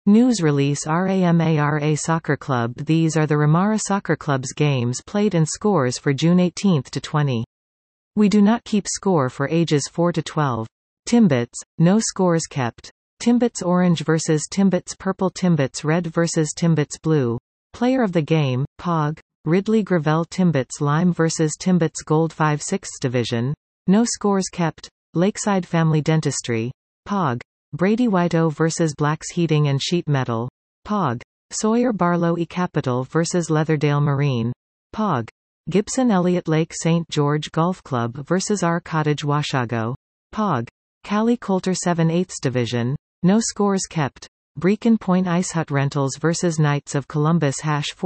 News release RAMARA Soccer Club. These are the Ramara Soccer Club's games played and scores for June 18 to 20. We do not keep score for ages 4 to 12. Timbits, no scores kept. Timbits Orange vs Timbits Purple, Timbits Red vs Timbits Blue. Player of the game, Pog. Ridley Gravel, Timbits Lime vs Timbits Gold 5/6 Division. No scores kept. Lakeside Family Dentistry. Pog. Brady Whiteow vs Blacks Heating and Sheet Metal. Pog. Sawyer Barlow E Capital vs Leatherdale Marine. Pog. Gibson Elliott Lake St. George Golf Club vs R Cottage Washago. Pog. Cali Coulter 7/8 Division. No scores kept. Brecon Point Ice Hut Rentals vs Knights of Columbus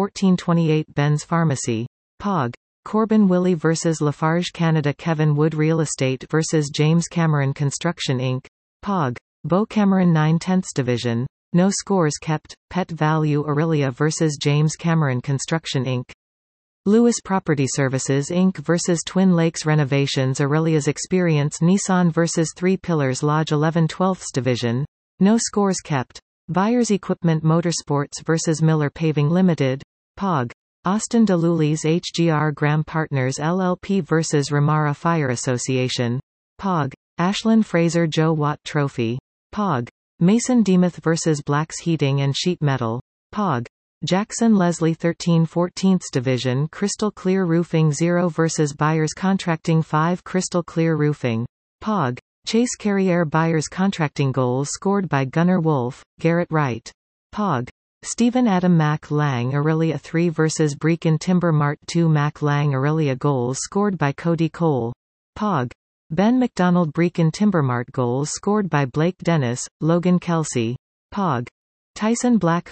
1428 Ben's Pharmacy. Pog. Corbin Willie vs Lafarge Canada. Kevin Wood Real Estate vs James Cameron Construction Inc. Pog. Beau Cameron 9/10 Division. No scores kept. Pet Value Aurelia vs James Cameron Construction Inc. Lewis Property Services Inc. vs Twin Lakes Renovations. Aurelia's Experience Nissan vs Three Pillars Lodge 11/12 Division. No scores kept. Buyers Equipment Motorsports vs Miller Paving Limited. Pog. Austin Delulis HGR Graham Partners LLP vs Ramara Fire Association. Pog. Ashland Fraser Joe Watt Trophy. Pog. Mason Demuth vs Blacks Heating and Sheet Metal. Pog. Jackson Leslie 13/14 Division. Crystal Clear Roofing 0 vs Buyers Contracting 5. Crystal Clear Roofing. Pog. Chase Carrier Buyers Contracting. Goals scored by Gunnar Wolf, Garrett Wright. Pog. Stephen Adam Mac Lang Aurelia 3 vs Brecon Timber Mart 2. Mac Lang Aurelia. Goals scored by Cody Cole. Pog. Ben McDonald Brecon Timbermart. Goals scored by Blake Dennis, Logan Kelsey. Pog. Tyson Black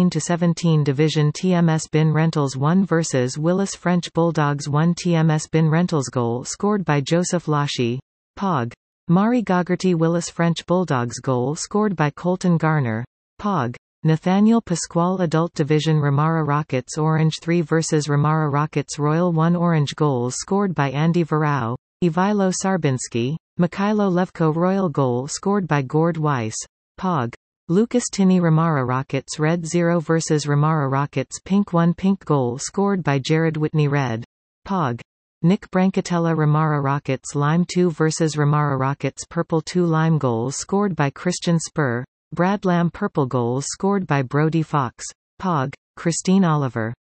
15/17 Division. TMS Bin Rentals 1 vs Willis French Bulldogs 1. TMS Bin Rentals. Goal scored by Joseph Lashy. Pog. Mari Gaugerty Willis French Bulldogs. Goal scored by Colton Garner. Pog. Nathaniel Pasquale Adult Division. Ramara Rockets Orange 3 vs Ramara Rockets Royal 1. Orange. Goals scored by Andy Varau, Ivailo Sarbinsky, Mikhailo Levko. Royal. Goal scored by Gord Weiss. Pog. Lucas Tinney Ramara Rockets Red 0 vs Ramara Rockets Pink 1. Pink. Goal scored by Jared Whitney Red. Pog. Nick Brancatella Ramara Rockets Lime 2 vs Ramara Rockets Purple 2. Lime. Goals scored by Christian Spur, Brad Lamb. Purple. Goals scored by Brody Fox. Pog. Christine Oliver.